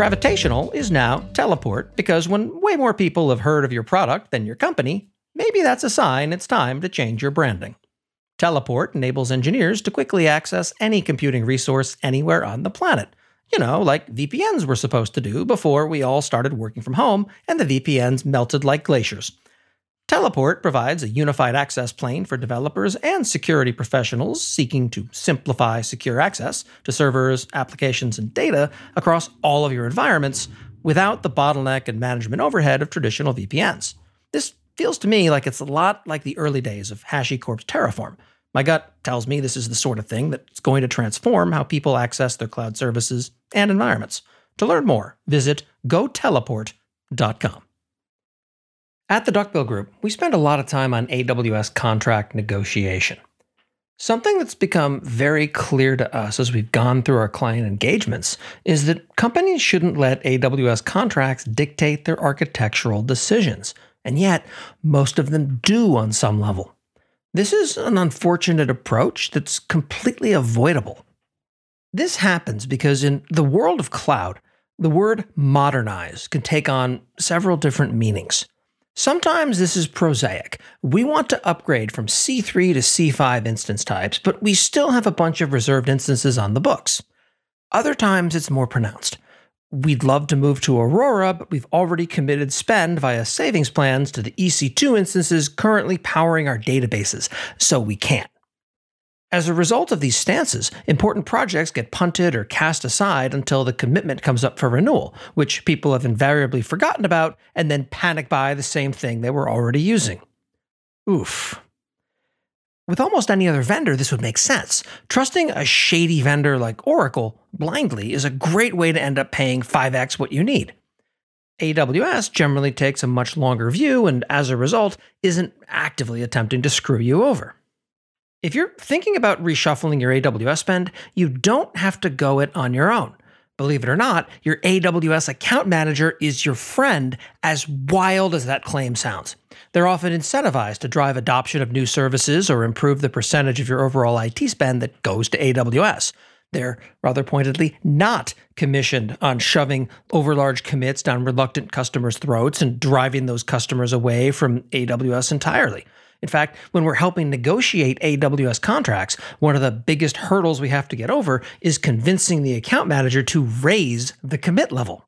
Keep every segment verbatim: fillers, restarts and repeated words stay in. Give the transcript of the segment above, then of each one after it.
Gravitational is now Teleport because when way more people have heard of your product than your company, maybe that's a sign it's time to change your branding. Teleport enables engineers to quickly access any computing resource anywhere on the planet. You know, like V P Ns were supposed to do before we all started working from home and the V P Ns melted like glaciers. Teleport provides a unified access plane for developers and security professionals seeking to simplify secure access to servers, applications, and data across all of your environments without the bottleneck and management overhead of traditional V P Ns. This feels to me like it's a lot like the early days of HashiCorp's Terraform. My gut tells me this is the sort of thing that's going to transform how people access their cloud services and environments. To learn more, visit go teleport dot com. At the Duckbill Group, we spend a lot of time on A W S contract negotiation. Something that's become very clear to us as we've gone through our client engagements is that companies shouldn't let A W S contracts dictate their architectural decisions, and yet most of them do on some level. This is an unfortunate approach that's completely avoidable. This happens because in the world of cloud, the word modernize can take on several different meanings. Sometimes this is prosaic. We want to upgrade from C three to C five instance types, but we still have a bunch of reserved instances on the books. Other times it's more pronounced. We'd love to move to Aurora, but we've already committed spend via savings plans to the E C two instances currently powering our databases, so we can't. As a result of these stances, important projects get punted or cast aside until the commitment comes up for renewal, which people have invariably forgotten about and then panic buy the same thing they were already using. Oof. With almost any other vendor, this would make sense. Trusting a shady vendor like Oracle blindly is a great way to end up paying five x what you need. A W S generally takes a much longer view and, as a result, isn't actively attempting to screw you over. If you're thinking about reshuffling your A W S spend, you don't have to go it on your own. Believe it or not, your A W S account manager is your friend, as wild as that claim sounds. They're often incentivized to drive adoption of new services or improve the percentage of your overall I T spend that goes to A W S. They're, rather pointedly, not commissioned on shoving overlarge commits down reluctant customers' throats and driving those customers away from A W S entirely. In fact, when we're helping negotiate A W S contracts, one of the biggest hurdles we have to get over is convincing the account manager to raise the commit level.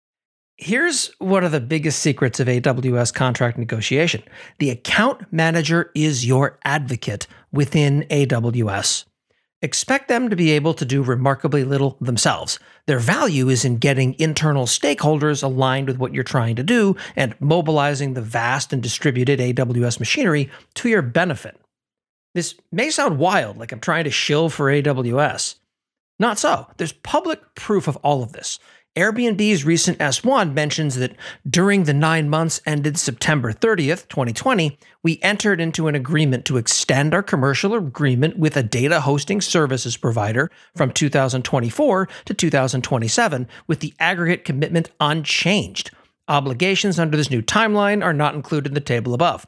Here's one of the biggest secrets of A W S contract negotiation. The account manager is your advocate within A W S. Expect them to be able to do remarkably little themselves. Their value is in getting internal stakeholders aligned with what you're trying to do and mobilizing the vast and distributed A W S machinery to your benefit. This may sound wild, like I'm trying to shill for A W S. Not so. There's public proof of all of this. Airbnb's recent S one mentions that during the nine months ended September thirtieth, twenty twenty, we entered into an agreement to extend our commercial agreement with a data hosting services provider from two thousand twenty-four to two thousand twenty-seven, with the aggregate commitment unchanged. Obligations under this new timeline are not included in the table above.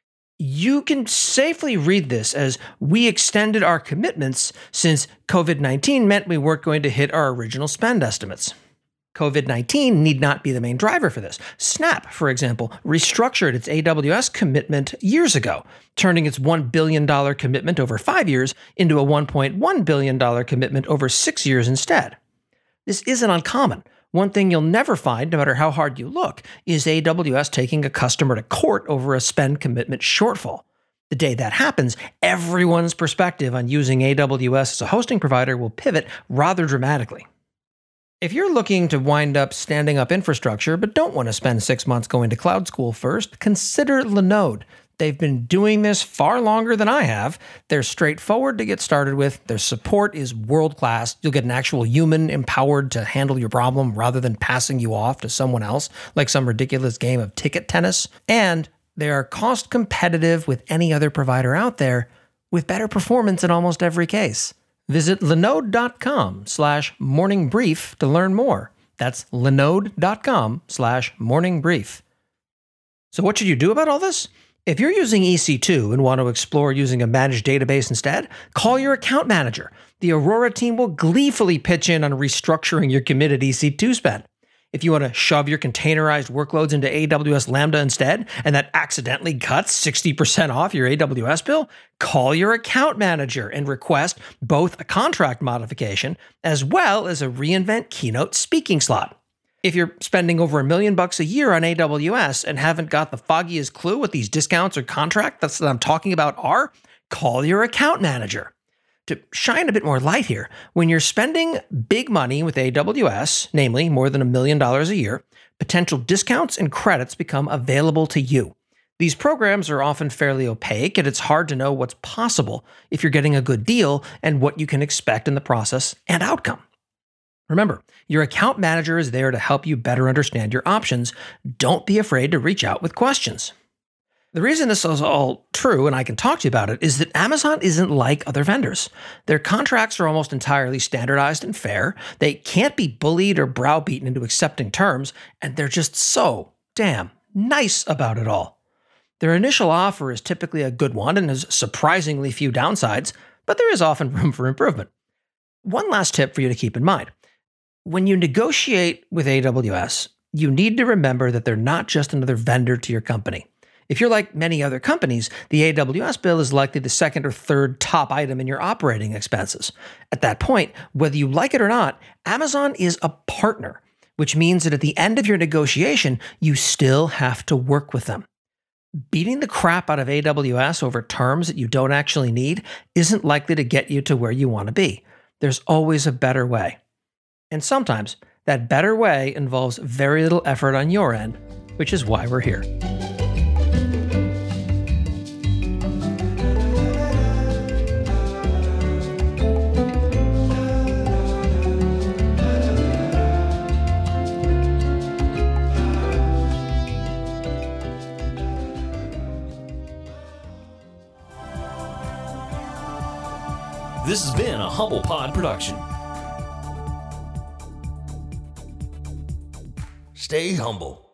You can safely read this as we extended our commitments since COVID nineteen meant we weren't going to hit our original spend estimates. COVID nineteen need not be the main driver for this. Snap, for example, restructured its A W S commitment years ago, turning its one billion dollars commitment over five years into a one point one billion dollars commitment over six years instead. This isn't uncommon. One thing you'll never find, no matter how hard you look, is A W S taking a customer to court over a spend commitment shortfall. The day that happens, everyone's perspective on using A W S as a hosting provider will pivot rather dramatically. If you're looking to wind up standing up infrastructure but don't want to spend six months going to cloud school first, consider Linode. They've been doing this far longer than I have. They're straightforward to get started with. Their support is world-class. You'll get an actual human empowered to handle your problem rather than passing you off to someone else like some ridiculous game of ticket tennis. And they are cost competitive with any other provider out there with better performance in almost every case. Visit linode.com slash morning brief to learn more. That's linode.com slash morning brief. So what should you do about all this? If you're using E C two and want to explore using a managed database instead, call your account manager. The Aurora team will gleefully pitch in on restructuring your committed E C two spend. If you want to shove your containerized workloads into A W S Lambda instead, and that accidentally cuts sixty percent off your A W S bill, call your account manager and request both a contract modification as well as a reInvent Keynote speaking slot. If you're spending over a million bucks a year on A W S and haven't got the foggiest clue what these discounts or contracts that I'm talking about are, call your account manager. To shine a bit more light here, when you're spending big money with A W S, namely more than a million dollars a year, potential discounts and credits become available to you. These programs are often fairly opaque, and it's hard to know what's possible if you're getting a good deal and what you can expect in the process and outcome. Remember, your account manager is there to help you better understand your options. Don't be afraid to reach out with questions. The reason this is all true, and I can talk to you about it, is that Amazon isn't like other vendors. Their contracts are almost entirely standardized and fair. They can't be bullied or browbeaten into accepting terms, and they're just so damn nice about it all. Their initial offer is typically a good one and has surprisingly few downsides, but there is often room for improvement. One last tip for you to keep in mind. When you negotiate with A W S, you need to remember that they're not just another vendor to your company. If you're like many other companies, the A W S bill is likely the second or third top item in your operating expenses. At that point, whether you like it or not, Amazon is a partner, which means that at the end of your negotiation, you still have to work with them. Beating the crap out of A W S over terms that you don't actually need isn't likely to get you to where you want to be. There's always a better way. And sometimes that better way involves very little effort on your end, which is why we're here. This has been a Humble Pod production. Stay humble.